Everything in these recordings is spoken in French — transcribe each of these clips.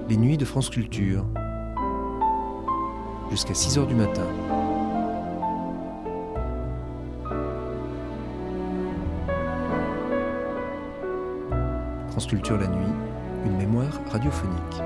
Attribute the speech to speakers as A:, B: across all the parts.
A: Les nuits de France Culture. Jusqu'à 6h du matin. France Culture la nuit, une mémoire radiophonique.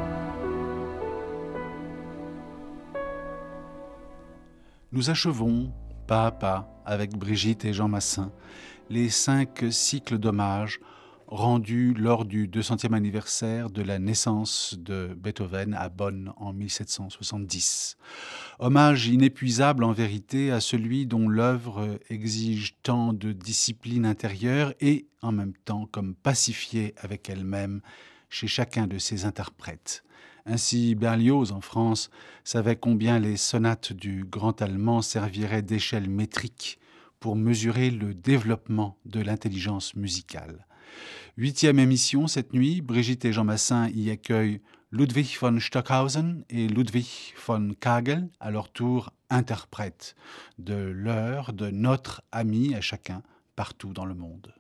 B: Nous achevons, pas à pas, avec Brigitte et Jean Massin, les 5 cycles d'hommages rendus lors du 200e anniversaire de la naissance de Beethoven à Bonn en 1770. Hommage inépuisable en vérité à celui dont l'œuvre exige tant de discipline intérieure et en même temps comme pacifiée avec elle-même chez chacun de ses interprètes. Ainsi, Berlioz, en France, savait combien les sonates du grand allemand serviraient d'échelle métrique pour mesurer le développement de l'intelligence musicale. 8e émission cette nuit, Brigitte et Jean Massin y accueillent Ludwig von Stockhausen et Ludwig von Kagel, à leur tour interprètes de leur, de notre ami à chacun, partout dans le monde.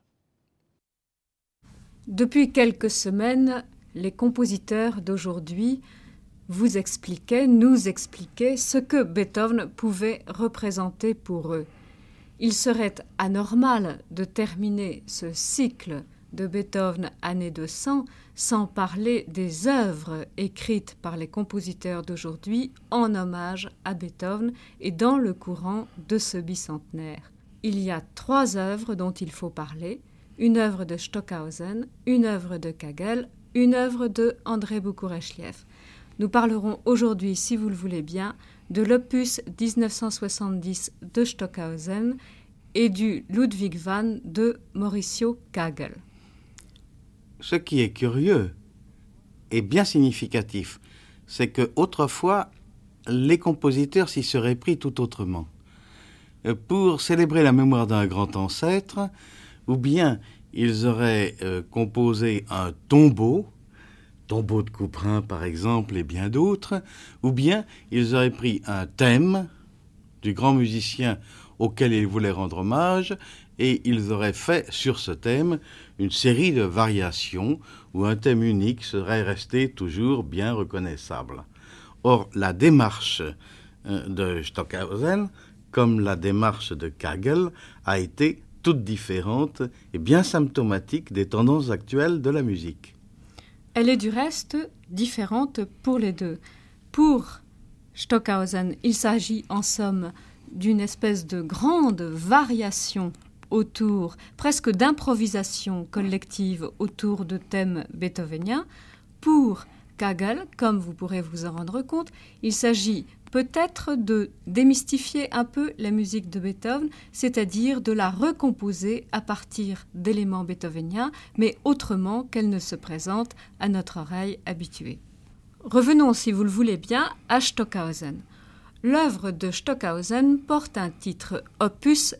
C: Depuis quelques semaines, les compositeurs d'aujourd'hui nous expliquaient ce que Beethoven pouvait représenter pour eux. Il serait anormal de terminer ce cycle de Beethoven année 200 sans parler des œuvres écrites par les compositeurs d'aujourd'hui en hommage à Beethoven et dans le courant de ce bicentenaire. Il y a 3 œuvres dont il faut parler, une œuvre de Stockhausen, une œuvre de Kagel, une œuvre de André Boukhourechiev. Nous parlerons aujourd'hui, si vous le voulez bien, de l'opus 1970 de Stockhausen et du Ludwig van de Mauricio Kagel.
D: Ce qui est curieux et bien significatif, c'est que autrefois, les compositeurs s'y seraient pris tout autrement. Pour célébrer la mémoire d'un grand ancêtre, ou bien ils auraient composé un tombeau de Couperin par exemple et bien d'autres, ou bien ils auraient pris un thème du grand musicien auquel ils voulaient rendre hommage et ils auraient fait sur ce thème une série de variations où un thème unique serait resté toujours bien reconnaissable. Or, la démarche de Stockhausen, comme la démarche de Kagel, a été toute différente et bien symptomatique des tendances actuelles de la musique.
C: Elle est du reste différente pour les deux. Pour Stockhausen, il s'agit en somme d'une espèce de grande variation autour, presque d'improvisation collective autour de thèmes beethoveniens. Pour Kagel, comme vous pourrez vous en rendre compte, il s'agit peut-être de démystifier un peu la musique de Beethoven, c'est-à-dire de la recomposer à partir d'éléments beethoveniens, mais autrement qu'elle ne se présente à notre oreille habituée. Revenons, si vous le voulez bien, à Stockhausen. L'œuvre de Stockhausen porte un titre, Opus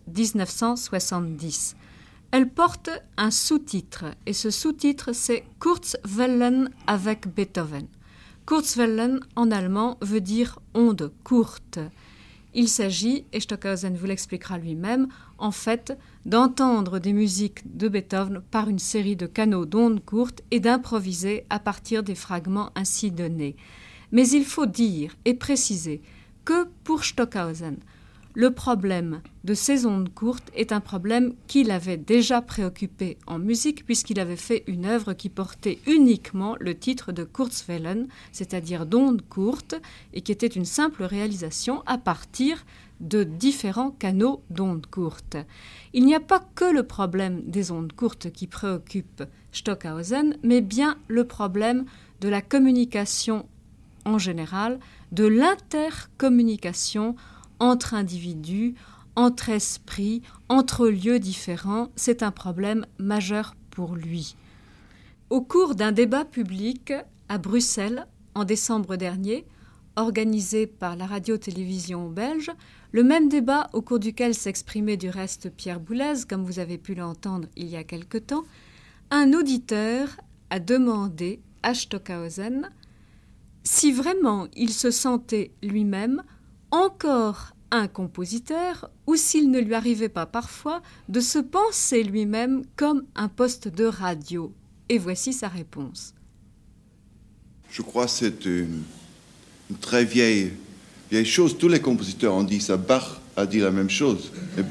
C: 1970. Elle porte un sous-titre, et ce sous-titre, c'est Kurzwellen avec Beethoven. Kurzwellen, en allemand, veut dire onde courte. Il s'agit, et Stockhausen vous l'expliquera lui-même, en fait, d'entendre des musiques de Beethoven par une série de canaux d'ondes courtes et d'improviser à partir des fragments ainsi donnés. Mais il faut dire et préciser que pour Stockhausen, le problème de ces ondes courtes est un problème qui l'avait déjà préoccupé en musique puisqu'il avait fait une œuvre qui portait uniquement le titre de Kurzwellen, c'est-à-dire d'ondes courtes, et qui était une simple réalisation à partir de différents canaux d'ondes courtes. Il n'y a pas que le problème des ondes courtes qui préoccupe Stockhausen, mais bien le problème de la communication en général, de l'intercommunication entre individus, entre esprits, entre lieux différents. C'est un problème majeur pour lui. Au cours d'un débat public à Bruxelles, en décembre dernier, organisé par la radio-télévision belge, le même débat au cours duquel s'exprimait du reste Pierre Boulez, comme vous avez pu l'entendre il y a quelque temps, un auditeur a demandé à Stockhausen si vraiment il se sentait lui-même encore un compositeur ou s'il ne lui arrivait pas parfois de se penser lui-même comme un poste de radio. Et voici sa réponse.
E: Je crois que c'est une très vieille chose. Tous les compositeurs ont dit ça. Bach a dit la même chose.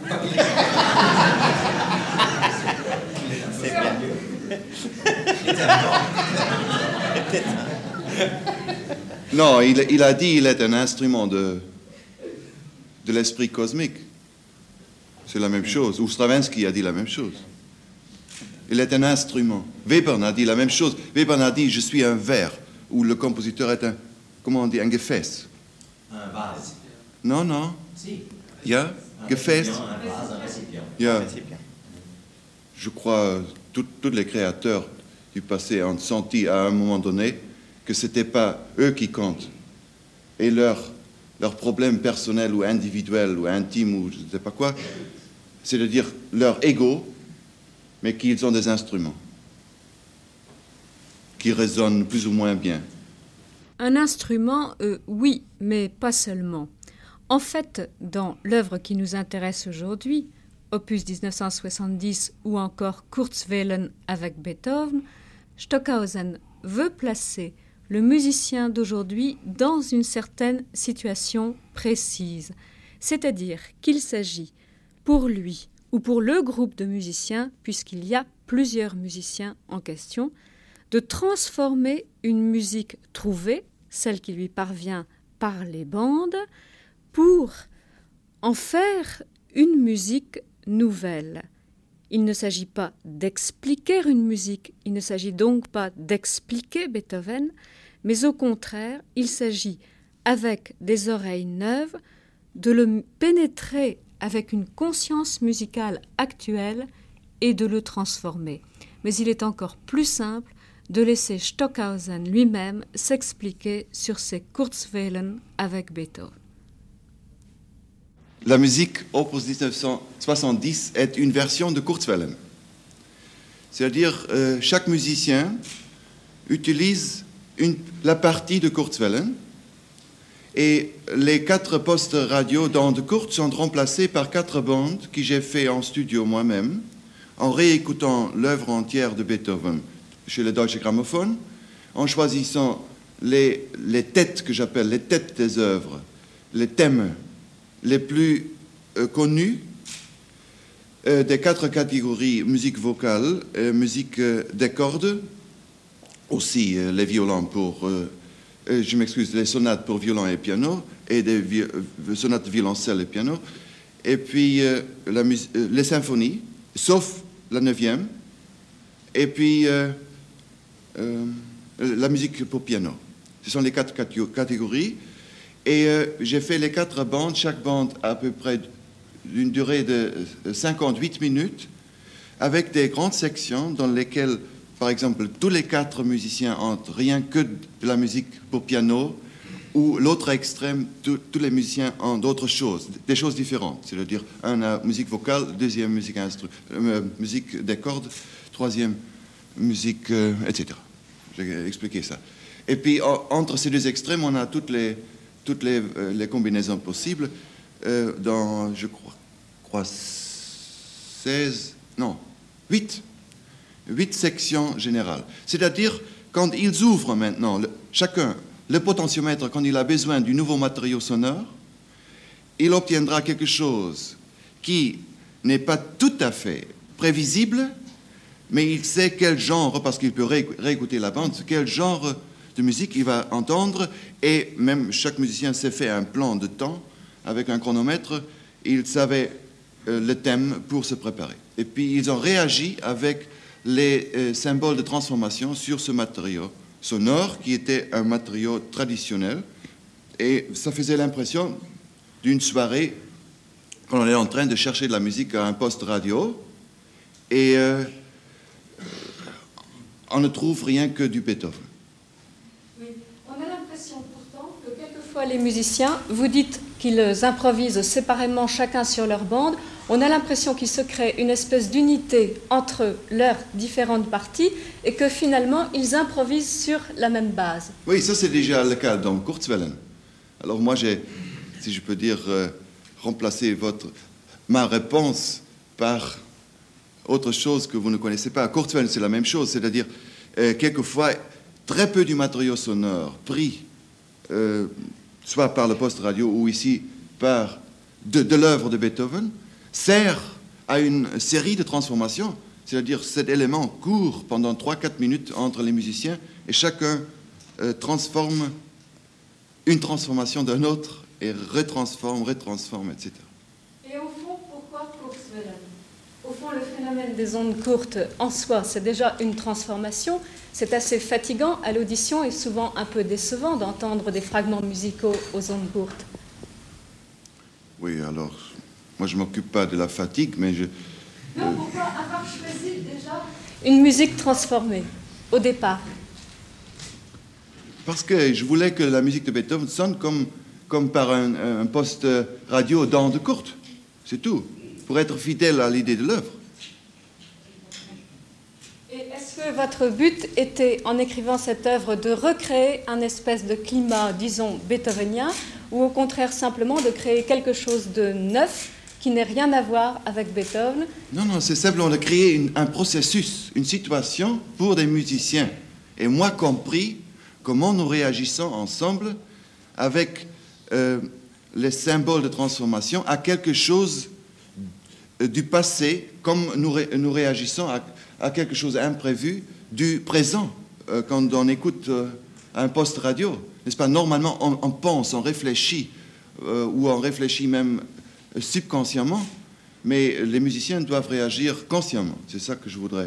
E: Non, il a dit qu'il est un instrument de l'esprit cosmique. C'est la même chose. Ou Stravinsky a dit la même chose. Il est un instrument. Webern a dit la même chose. Webern a dit « Je suis un verre », où le compositeur est un, comment on dit, un Gefäß.
F: Un vase.
E: Non, non.
F: Si.
E: Ja, Gefäß.
F: Un vase, un récipient.
E: Ja. Je crois tous les créateurs du passé ont senti à un moment donné que ce n'était pas eux qui comptent. Et leurs problèmes personnels ou individuels ou intimes ou je ne sais pas quoi, c'est-à-dire leur ego, mais qu'ils ont des instruments qui résonnent plus ou moins bien.
C: Un instrument, oui, mais pas seulement. En fait, dans l'œuvre qui nous intéresse aujourd'hui, opus 1970 ou encore Kurzwellen avec Beethoven, Stockhausen veut placer le musicien d'aujourd'hui dans une certaine situation précise, c'est-à-dire qu'il s'agit pour lui ou pour le groupe de musiciens, puisqu'il y a plusieurs musiciens en question, de transformer une musique trouvée, celle qui lui parvient par les bandes, pour en faire une musique nouvelle. Il ne s'agit pas d'expliquer une musique, il ne s'agit donc pas d'expliquer Beethoven, mais au contraire, il s'agit, avec des oreilles neuves, de le pénétrer avec une conscience musicale actuelle et de le transformer. Mais il est encore plus simple de laisser Stockhausen lui-même s'expliquer sur ses Kurzwellen avec Beethoven.
E: La musique opus 1970 est une version de Kurzwellen. C'est-à-dire chaque musicien utilise la partie de Kurzwellen et les 4 postes radio d'ondes courtes sont remplacés par 4 bandes que j'ai fait en studio moi-même en réécoutant l'œuvre entière de Beethoven chez le Deutsche Grammophon, en choisissant les têtes que j'appelle les têtes des œuvres, les thèmes les plus connus des 4 catégories musique vocale, musique des cordes, aussi les violons pour, je m'excuse, les sonates pour violon et piano, et des sonates violoncelle et piano, et puis les symphonies, sauf la 9e, et puis la musique pour piano. Ce sont les 4 catégories. Et j'ai fait les 4 bandes, chaque bande à peu près d'une durée de 58 minutes, avec des grandes sections dans lesquelles, par exemple, tous les 4 musiciens entrent rien que de la musique pour piano, ou l'autre extrême, tous les musiciens ont d'autres choses, des choses différentes. C'est-à-dire, un a musique vocale, deuxième musique musique des cordes, troisième musique, etc. J'ai expliqué ça. Et puis, entre ces 2 extrêmes, on a toutes les combinaisons possibles dans, je crois 8 sections générales. C'est-à-dire, quand ils ouvrent maintenant, chacun, le potentiomètre, quand il a besoin du nouveau matériau sonore, il obtiendra quelque chose qui n'est pas tout à fait prévisible, mais il sait quel genre, parce qu'il peut réécouter la bande, quel genre de musique il va entendre, et même chaque musicien s'est fait un plan de temps avec un chronomètre, il savait le thème pour se préparer. Et puis ils ont réagi avec les symboles de transformation sur ce matériau sonore qui était un matériau traditionnel, et ça faisait l'impression d'une soirée quand on est en train de chercher de la musique à un poste radio, et on ne trouve rien que du Beethoven.
C: On a l'impression pourtant que quelquefois les musiciens, vous dites qu'ils improvisent séparément chacun sur leur bande, on a l'impression qu'il se crée une espèce d'unité entre leurs différentes parties et que finalement ils improvisent sur la même base.
E: Oui, ça c'est déjà le cas dans Kurzwellen. Alors moi j'ai, si je peux dire, remplacé ma réponse par autre chose que vous ne connaissez pas. Kurzwellen c'est la même chose, c'est-à-dire quelquefois très peu du matériau sonore pris, soit par le poste radio ou ici par de l'œuvre de Beethoven, sert à une série de transformations, c'est-à-dire cet élément court pendant 3-4 minutes entre les musiciens et chacun transforme une transformation d'un autre et retransforme, etc.
C: Et au fond, pourquoi Kurzwellen ? Au fond, le phénomène des ondes courtes en soi, c'est déjà une transformation. C'est assez fatigant à l'audition et souvent un peu décevant d'entendre des fragments musicaux aux ondes courtes.
E: Oui, alors, moi je ne m'occupe pas de la fatigue, mais je...
C: Non, pourquoi avoir choisi déjà une musique transformée, au départ ?
E: Parce que je voulais que la musique de Beethoven sonne comme par un poste radio d'ondes courtes. C'est tout. Pour être fidèle à l'idée de l'œuvre.
C: Et est-ce que votre but était, en écrivant cette œuvre, de recréer un espèce de climat, disons, beethovenien, ou au contraire simplement de créer quelque chose de neuf qui n'ait rien à voir avec Beethoven ?
E: Non, c'est simplement de créer un processus, une situation pour des musiciens. Et moi compris, comment nous réagissons ensemble avec les symboles de transformation à quelque chose du passé, comme nous réagissons à quelque chose d'imprévu du présent, quand on écoute un poste radio. N'est-ce pas ? Normalement, on pense, on réfléchit, ou on réfléchit même subconsciemment, mais les musiciens doivent réagir consciemment. C'est ça que je voudrais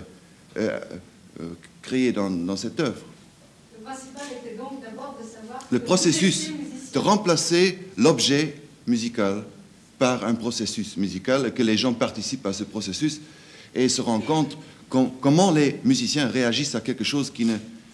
E: créer dans cette œuvre.
C: Le principal était donc d'abord de savoir...
E: Le processus de remplacer l'objet musical par un processus musical, et que les gens participent à ce processus et se rendent compte comment les musiciens réagissent à quelque chose qu'ils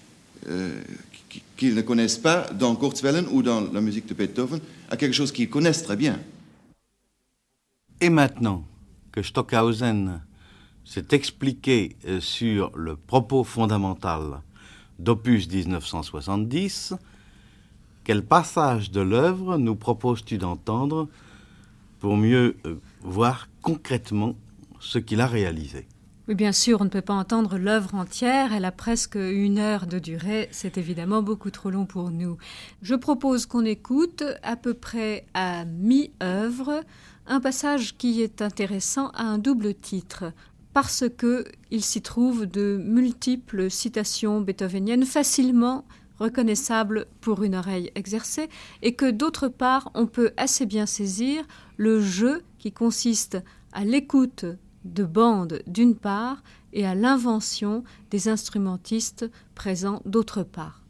E: ne connaissent pas dans Kurzwellen ou dans la musique de Beethoven, à quelque chose qu'ils connaissent très bien.
D: Et maintenant que Stockhausen s'est expliqué sur le propos fondamental d'Opus 1970, quel passage de l'œuvre nous proposes-tu d'entendre pour mieux voir concrètement ce qu'il a réalisé ?
C: Oui, bien sûr, on ne peut pas entendre l'œuvre entière. Elle a presque 1 heure de durée. C'est évidemment beaucoup trop long pour nous. Je propose qu'on écoute à peu près à mi-œuvre un passage qui est intéressant à un double titre, parce qu'il s'y trouve de multiples citations beethoveniennes facilement reconnaissables pour une oreille exercée, et que d'autre part on peut assez bien saisir le jeu qui consiste à l'écoute de bandes d'une part et à l'invention des instrumentistes présents d'autre part.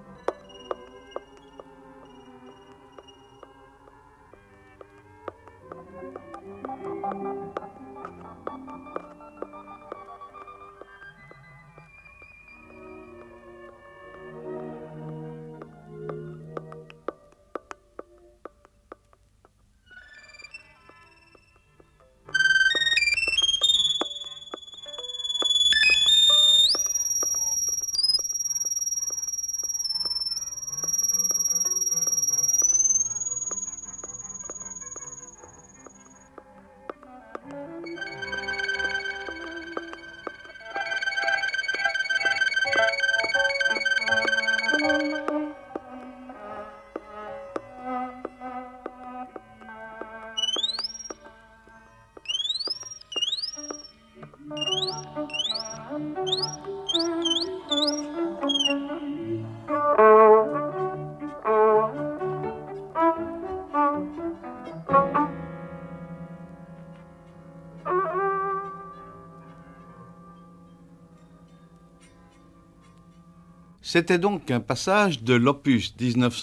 D: C'était donc un passage de l'opus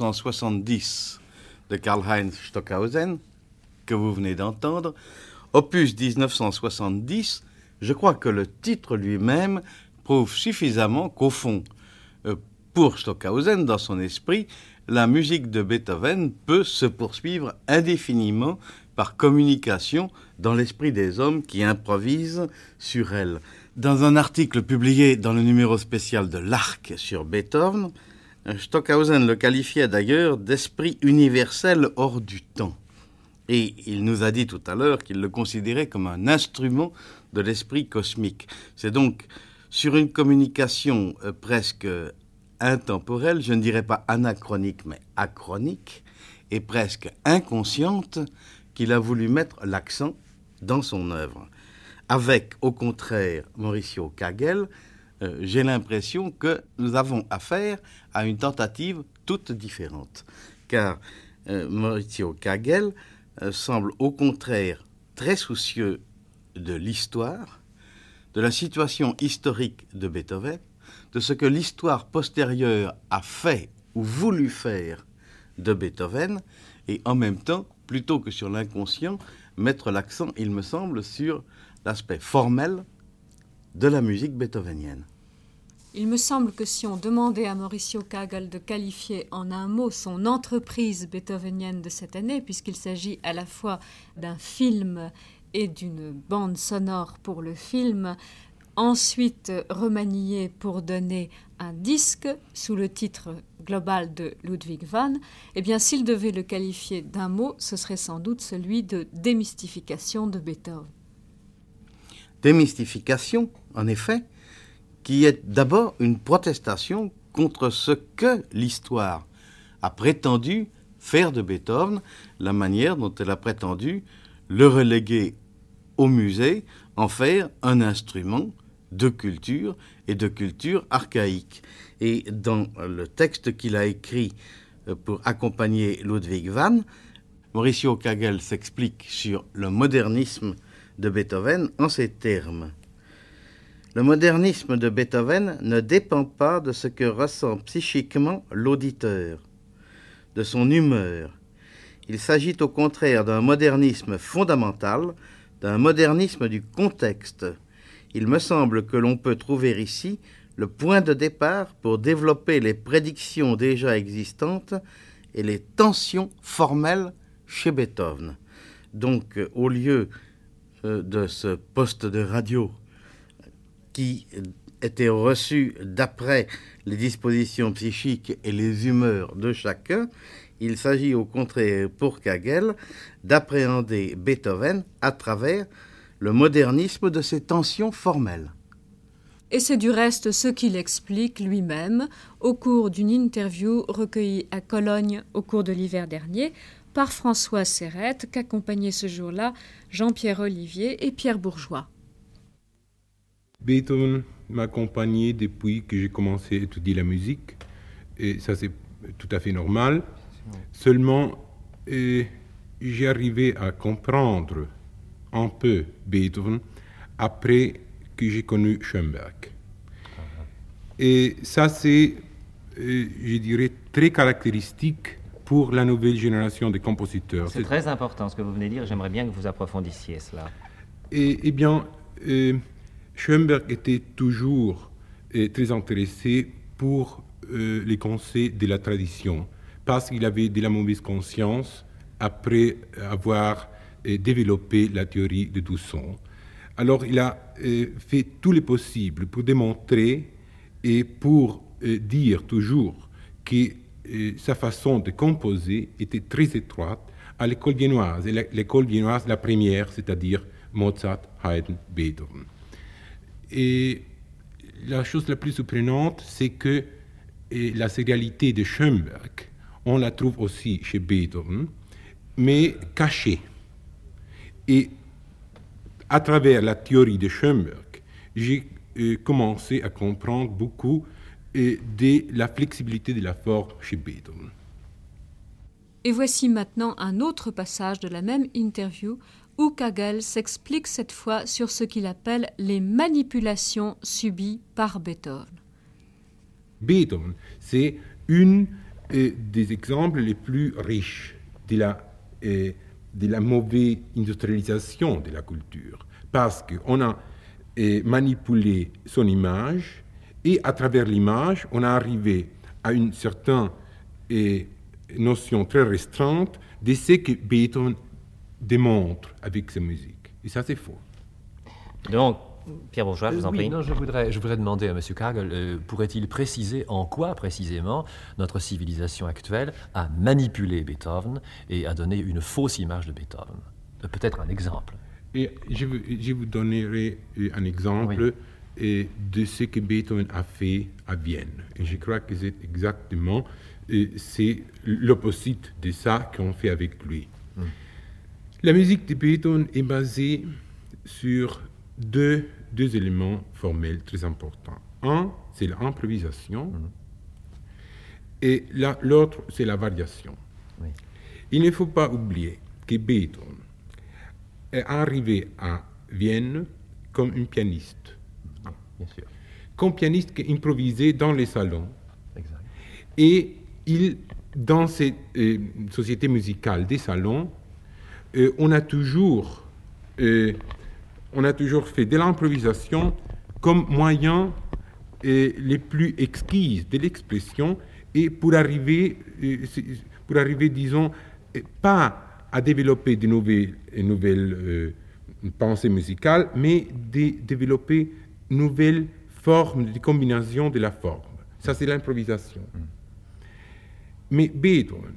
D: 1970 de Karl-Heinz Stockhausen que vous venez d'entendre. Opus 1970, je crois que le titre lui-même prouve suffisamment qu'au fond, pour Stockhausen, dans son esprit, la musique de Beethoven peut se poursuivre indéfiniment par communication dans l'esprit des hommes qui improvisent sur elle. Dans un article publié dans le numéro spécial de l'Arc sur Beethoven, Stockhausen le qualifiait d'ailleurs d'esprit universel hors du temps. Et il nous a dit tout à l'heure qu'il le considérait comme un instrument de l'esprit cosmique. C'est donc sur une communication presque intemporelle, je ne dirais pas anachronique, mais achronique, et presque inconsciente, qu'il a voulu mettre l'accent dans son œuvre. Avec, au contraire, Mauricio Kagel, j'ai l'impression que nous avons affaire à une tentative toute différente. Car Mauricio Kagel semble au contraire très soucieux de l'histoire, de la situation historique de Beethoven, de ce que l'histoire postérieure a fait ou voulu faire de Beethoven, et en même temps, plutôt que sur l'inconscient, mettre l'accent, il me semble, sur l'aspect formel de la musique beethovenienne.
C: Il me semble que si on demandait à Mauricio Kagel de qualifier en un mot son entreprise beethovenienne de cette année, puisqu'il s'agit à la fois d'un film et d'une bande sonore pour le film, ensuite remaniée pour donner un disque sous le titre global de Ludwig van, eh bien s'il devait le qualifier d'un mot, ce serait sans doute celui de démystification de Beethoven.
D: Démystification, en effet, qui est d'abord une protestation contre ce que l'histoire a prétendu faire de Beethoven, la manière dont elle a prétendu le reléguer au musée, en faire un instrument de culture et de culture archaïque. Et dans le texte qu'il a écrit pour accompagner Ludwig van, Mauricio Kagel s'explique sur le modernisme de Beethoven en ces termes. Le modernisme de Beethoven ne dépend pas de ce que ressent psychiquement l'auditeur, de son humeur. Il s'agit au contraire d'un modernisme fondamental, d'un modernisme du contexte. Il me semble que l'on peut trouver ici le point de départ pour développer les prédictions déjà existantes et les tensions formelles chez Beethoven. Donc, au lieu de ce poste de radio qui était reçu d'après les dispositions psychiques et les humeurs de chacun, il s'agit au contraire pour Kagel d'appréhender Beethoven à travers le modernisme de ses tensions formelles.
C: Et c'est du reste ce qu'il explique lui-même au cours d'une interview recueillie à Cologne au cours de l'hiver dernier par François Serrette, qu'accompagnaient ce jour-là Jean-Pierre Olivier et Pierre Bourgeois.
G: Beethoven m'a accompagné depuis que j'ai commencé à étudier la musique, et ça c'est tout à fait normal. Seulement, j'ai arrivé à comprendre un peu Beethoven après que j'ai connu Schoenberg. Et ça c'est je dirais, très caractéristique pour la nouvelle génération de compositeurs.
H: C'est très important ce que vous venez de dire, j'aimerais bien que vous approfondissiez cela.
G: Eh bien, Schoenberg était toujours très intéressé pour les conseils de la tradition, parce qu'il avait de la mauvaise conscience après avoir développé la théorie de Toussaint. Alors, il a fait tout le possible pour démontrer et pour dire toujours que sa façon de composer était très étroite à l'école viennoise. Et l'école viennoise, la première, c'est-à-dire Mozart, Haydn, Beethoven. Et la chose la plus surprenante, c'est que la sérialité de Schoenberg, on la trouve aussi chez Beethoven, mais cachée. Et à travers la théorie de Schoenberg, j'ai commencé à comprendre beaucoup de la flexibilité de la forme chez Beethoven.
C: Et voici maintenant un autre passage de la même interview où Kagel s'explique cette fois sur ce qu'il appelle les manipulations subies par Beethoven.
G: Beethoven, c'est une des exemples les plus riches de la mauvaise industrialisation de la culture, parce qu'on a manipulé son image et à travers l'image, on a arrivé à une certaine notion très restreinte de ce que Beethoven démontre avec sa musique. Et ça, c'est faux.
H: Donc, Pierre Bourgeois, je vous en prie.
I: Non, je voudrais demander à M. Kagel, pourrait-il préciser en quoi précisément notre civilisation actuelle a manipulé Beethoven et a donné une fausse image de Beethoven? Peut-être un exemple.
G: Et je vous donnerai un exemple de ce que Beethoven a fait à Vienne. Et je crois que c'est exactement c'est l'opposite de ça qu'on fait avec lui. La musique de Beethoven est basée sur deux éléments formels très importants. Un, c'est l'improvisation, et l'autre, c'est la variation.
H: Oui.
G: Il ne faut pas oublier que Beethoven est arrivé à Vienne comme un pianiste.
I: Bien sûr.
G: Comme pianiste qui improvisait dans les salons.
I: Exact.
G: Et dans cette société musicale des salons, on a toujours fait de l'improvisation comme moyen les plus exquis de l'expression et pour arriver, disons, pas à développer de nouvelles pensées musicales, mais de développer nouvelles formes de combinaison de la forme. Ça, c'est l'improvisation. Mais Beethoven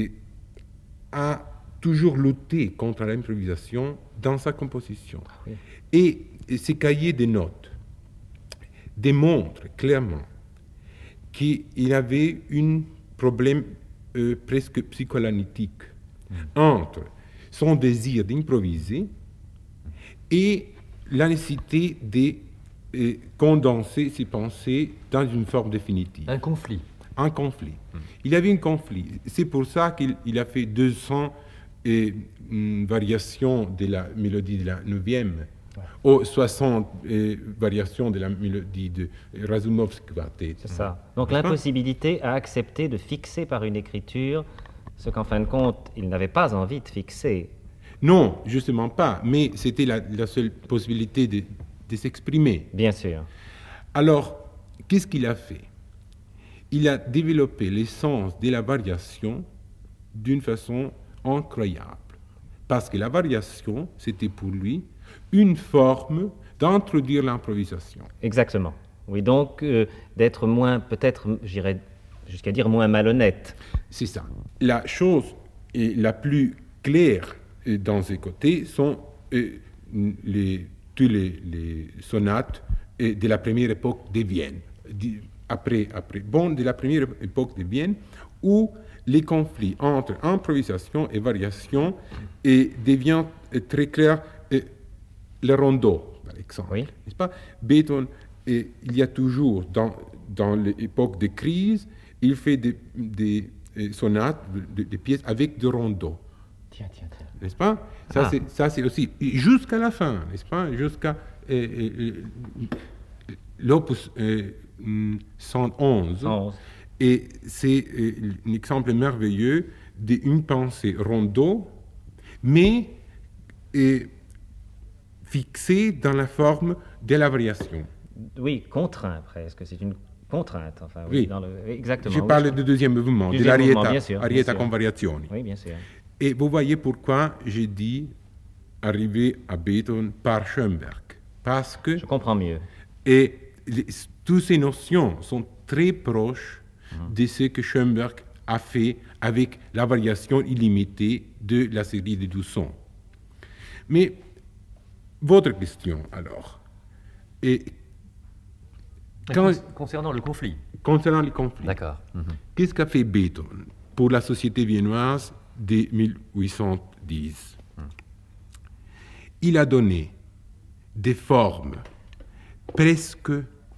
G: a toujours lutté contre l'improvisation dans sa composition. Oui. Et ses cahiers de notes démontrent clairement qu'il avait un problème presque psychoanalytique entre son désir d'improviser et la nécessité de condenser ses pensées dans une forme définitive.
I: Un conflit.
G: Un conflit. Il avait un conflit. C'est pour ça qu'il a fait 200 variations de la mélodie de la 9e, ou 60 variations de la mélodie de Razumovsky Quartet.
H: C'est ça. Donc l'impossibilité à accepter de fixer par une écriture ce qu'en fin de compte, il n'avait pas envie de fixer.
G: Non, justement pas, mais c'était la seule possibilité de s'exprimer.
H: Bien sûr.
G: Alors, qu'est-ce qu'il a fait? Il a développé l'essence de la variation d'une façon incroyable. Parce que la variation, c'était pour lui une forme d'introduire l'improvisation.
H: Exactement. Oui, donc d'être moins, peut-être, j'irais jusqu'à dire moins malhonnête.
G: C'est ça. La chose la plus claire dans ces côtés sont toutes les sonates de la première époque de Vienne. De la première époque de Vienne, où les conflits entre improvisation et variation deviennent très clairs. Le rondeau, par exemple,
H: oui.
G: N'est-ce pas? Beethoven, il y a toujours, dans l'époque de crise, il fait des sonates, des pièces avec des rondeaux.
H: Tiens.
G: N'est-ce pas? Ça, c'est aussi, jusqu'à la fin, n'est-ce pas? Jusqu'à l'opus 111. Et c'est un exemple merveilleux d'une pensée rondeau, mais fixée dans la forme de la variation.
H: Oui, contraint presque. C'est une contrainte. Enfin,
G: oui.
H: Exactement.
G: Je parle du deuxième mouvement, de l'arietta con variazioni.
H: Oui, bien sûr.
G: Et vous voyez pourquoi j'ai dit arriver à Beethoven par Schoenberg. Parce que...
H: Je comprends mieux.
G: Et toutes ces notions sont très proches de ce que Schoenberg a fait avec la variation illimitée de la série de 12 sons. Mais votre question, alors, et
I: concernant le conflit.
G: Concernant le conflit.
I: D'accord.
G: Qu'est-ce qu'a fait Beethoven pour la société viennoise de 1810 ? Il a donné des formes presque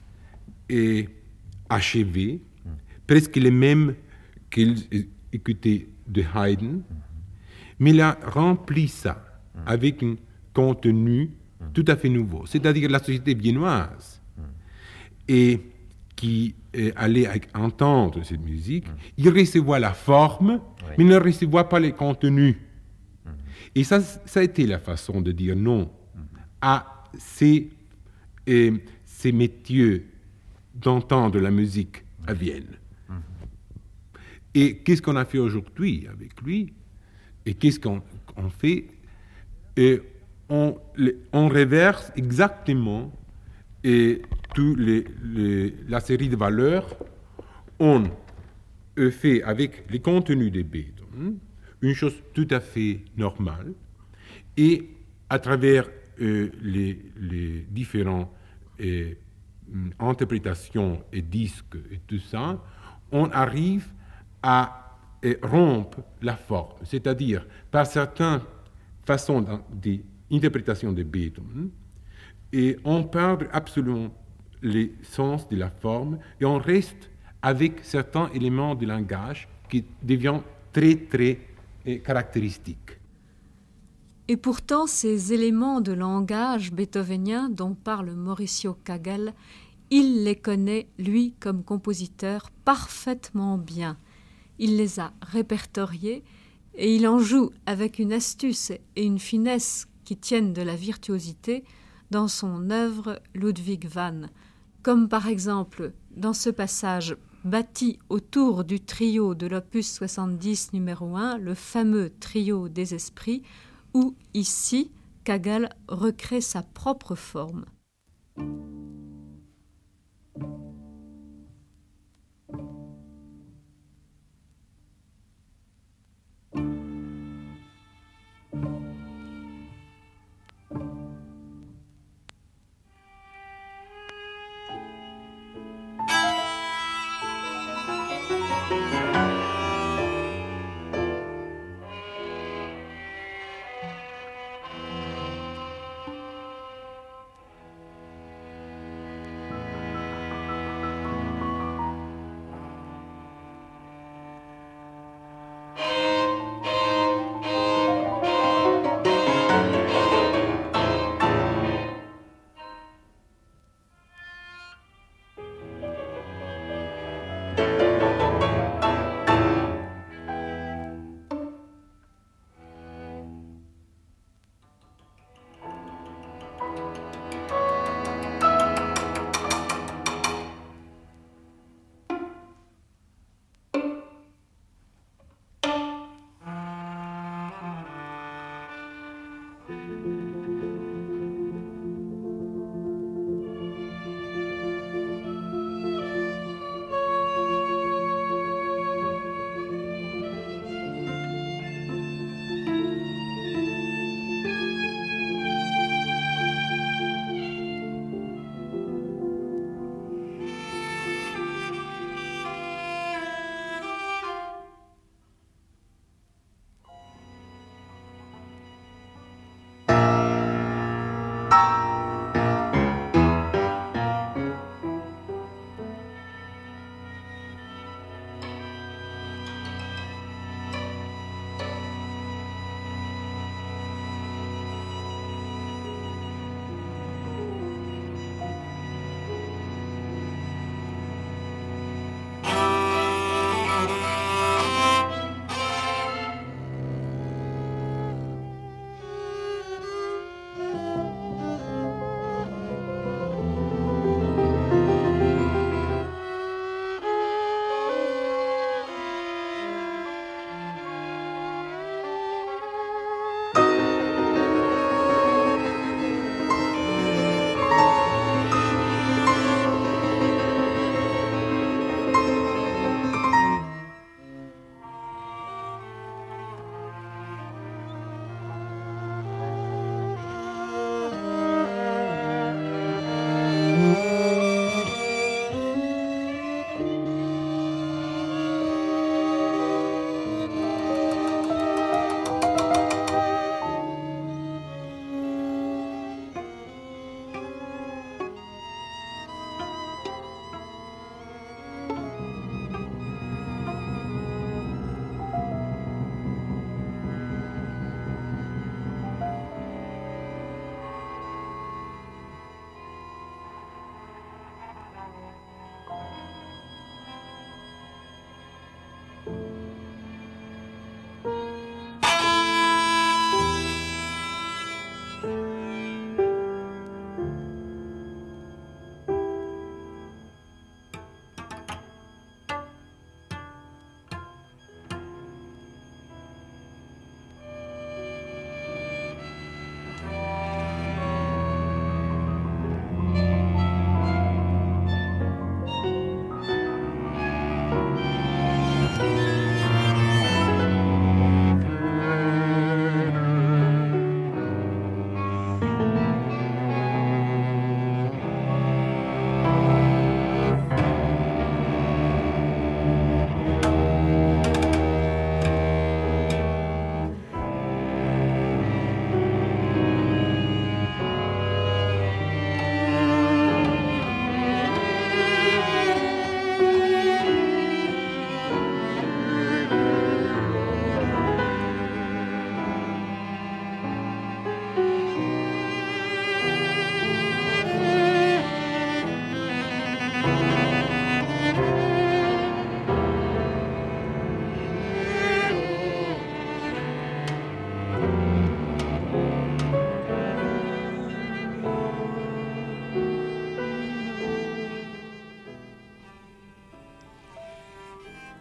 G: achevées, presque les mêmes qu'il écoutait de Haydn, mais il a rempli ça avec un contenu tout à fait nouveau. C'est-à-dire la société viennoise et qui allait entendre cette musique, il recevait la forme, mais ne recevait pas les contenus. Et ça a été la façon de dire non à ces métiers d'entendre la musique à Vienne. Et qu'est-ce qu'on a fait aujourd'hui avec lui? Et qu'est-ce qu'on fait? On reverse exactement la série de valeurs. On fait avec les contenus de Beethoven une chose tout à fait normale. Et à travers les différentes interprétations et disques et tout ça, on arrive à rompre la forme, c'est-à-dire par certaines façons d'interprétation de Beethoven, et on perd absolument le sens de la forme et on reste avec certains éléments du langage qui deviennent très, très caractéristiques.
C: Et pourtant, ces éléments de langage beethovénien dont parle Mauricio Kagel, il les connaît, lui, comme compositeur, parfaitement bien. Il les a répertoriés et il en joue avec une astuce et une finesse qui tiennent de la virtuosité dans son œuvre Ludwig van, comme par exemple dans ce passage bâti autour du trio de l'opus 70 numéro 1, le fameux trio des esprits, où ici, Kagel recrée sa propre forme.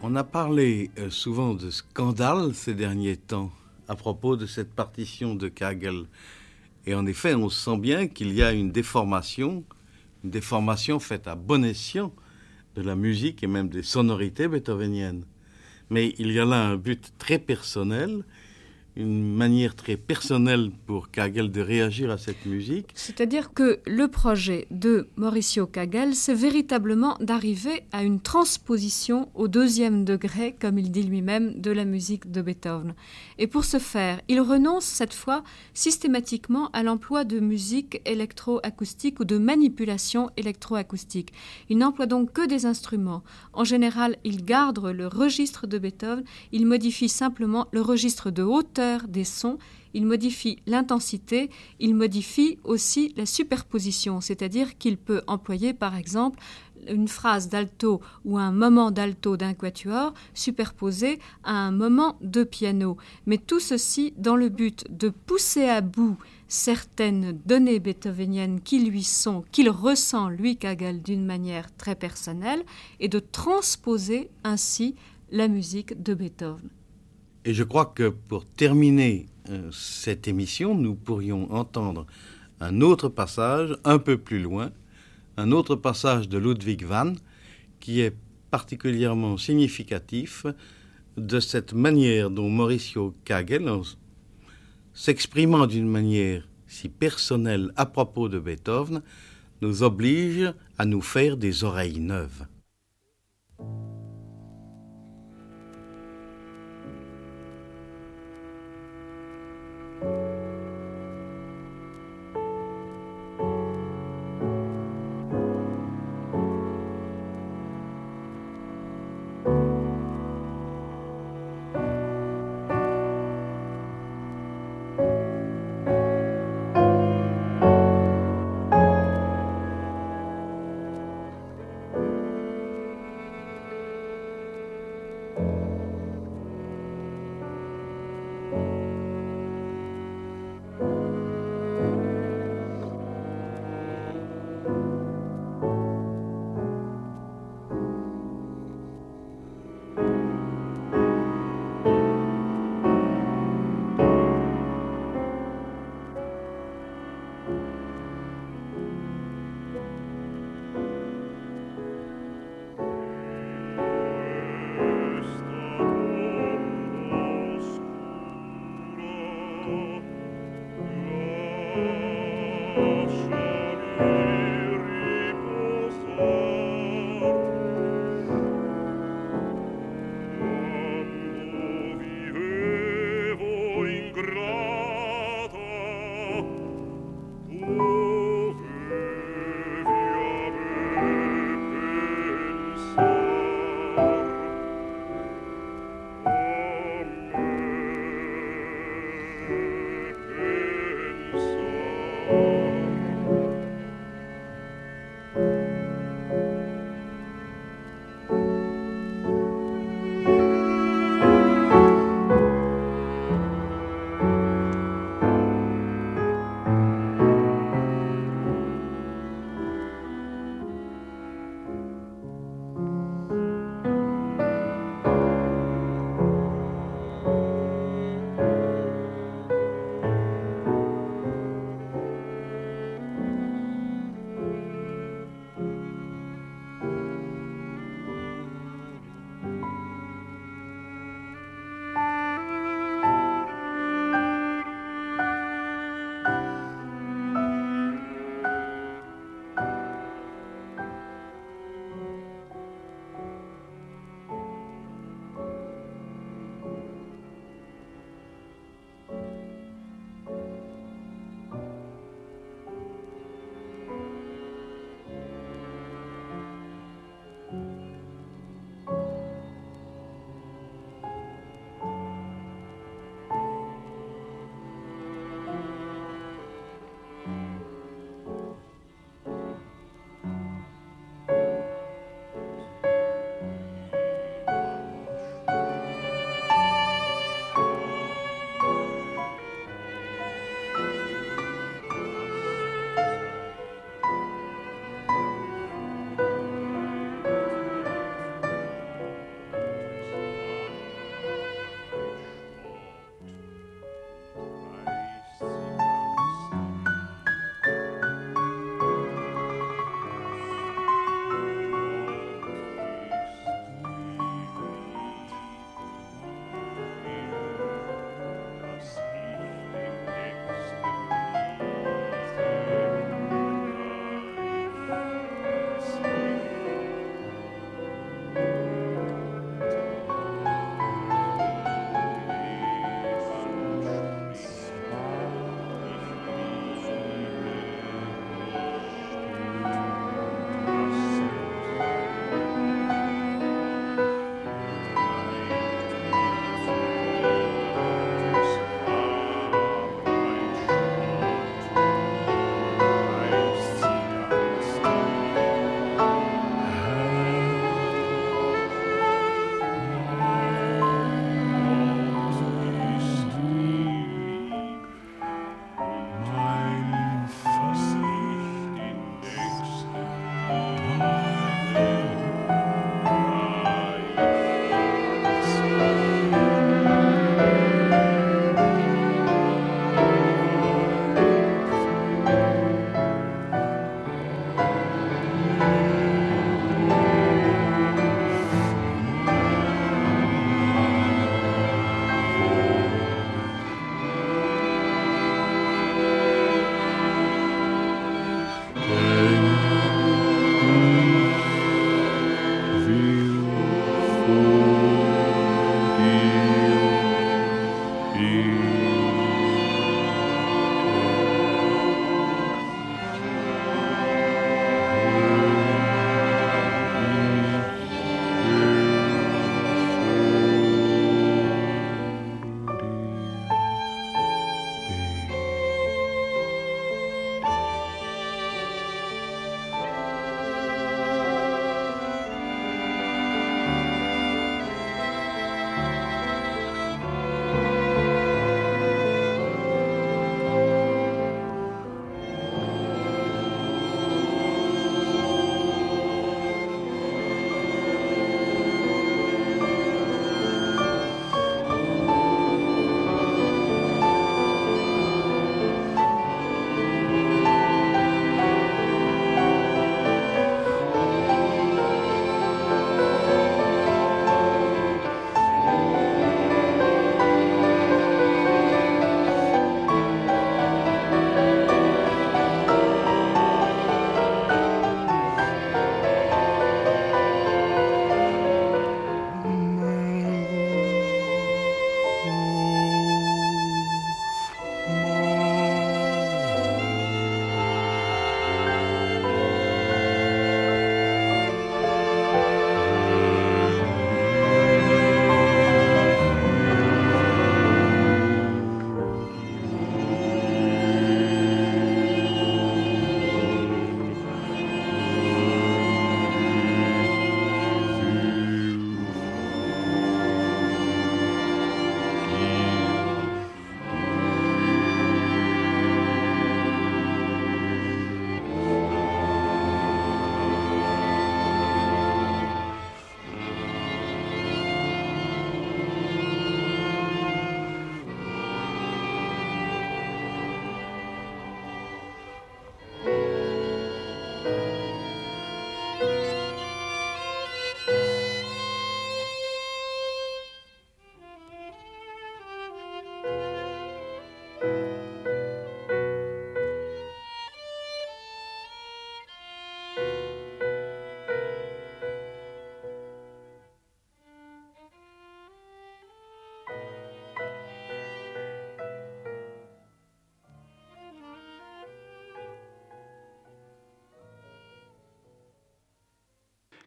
D: On a parlé souvent de scandale ces derniers temps à propos de cette partition de Kagel. Et en effet, on sent bien qu'il y a une déformation faite à bon escient de la musique et même des sonorités beethoveniennes. Mais il y a là un but très personnel, une manière très personnelle pour Kagel de réagir à cette musique.
C: C'est-à-dire que le projet de Mauricio Kagel, c'est véritablement d'arriver à une transposition au 2e degré, comme il dit lui-même, de la musique de Beethoven. Et pour ce faire, il renonce cette fois systématiquement à l'emploi de musique électroacoustique ou de manipulation électroacoustique. Il n'emploie donc que des instruments. En général, il garde le registre de Beethoven, il modifie simplement le registre de hauteur des sons, il modifie l'intensité, il modifie aussi la superposition, c'est-à-dire qu'il peut employer par exemple une phrase d'alto ou un moment d'alto d'un quatuor superposé à un moment de piano. Mais tout ceci dans le but de pousser à bout certaines données beethoveniennes qu'il ressent lui Kagel d'une manière très personnelle et de transposer ainsi la musique de Beethoven.
D: Et je crois que pour terminer cette émission, nous pourrions entendre un autre passage un peu plus loin, un autre passage de Ludwig van, qui est particulièrement significatif de cette manière dont Mauricio Kagel, en s'exprimant d'une manière si personnelle à propos de Beethoven, nous oblige à nous faire des oreilles neuves.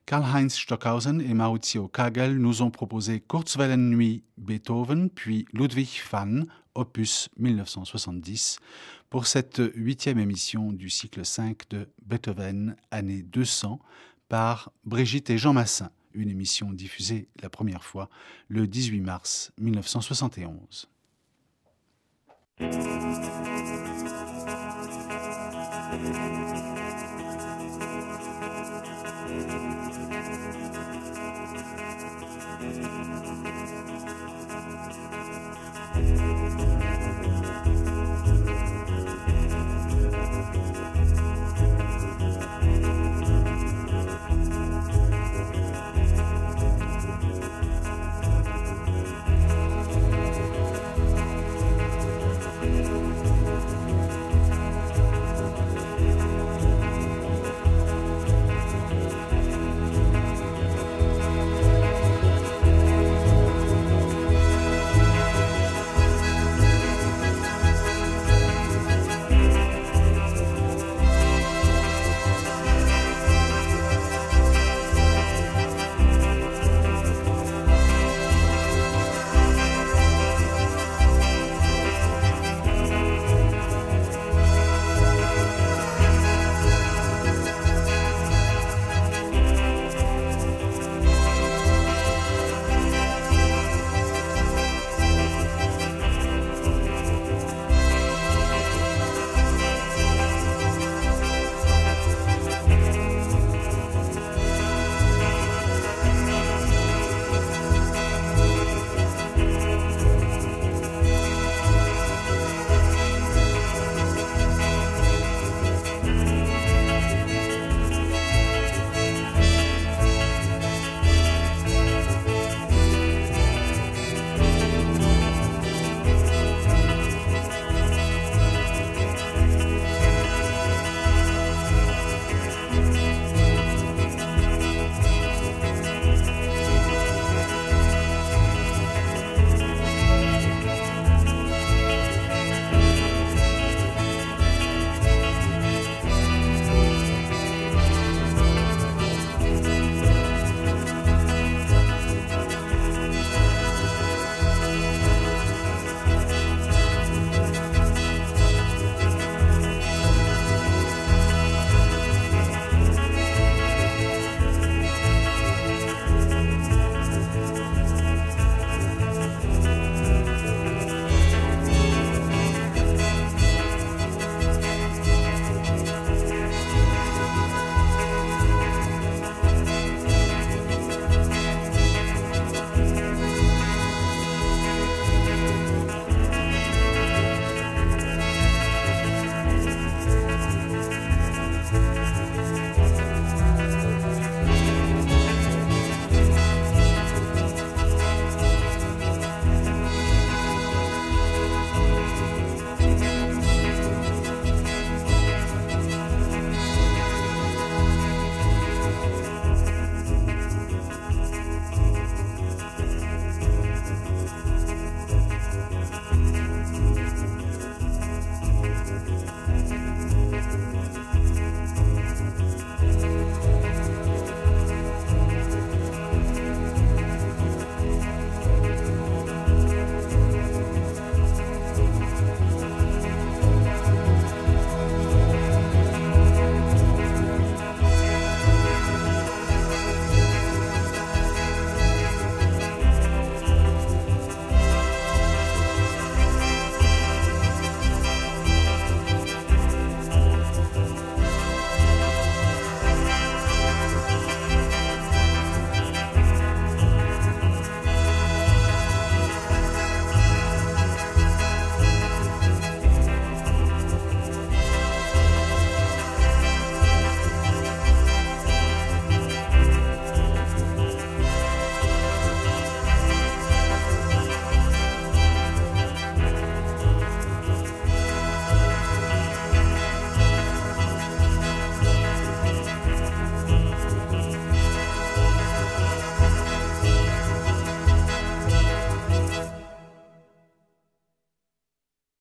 B: Karl-Heinz Stockhausen et Maurizio Kagel nous ont proposé Kurzwellen Nuit Beethoven, puis Ludwig van, opus 1970, pour cette 8e émission du cycle 5 de Beethoven, année 200, par Brigitte et Jean Massin, une émission diffusée la première fois le 18 mars 1971.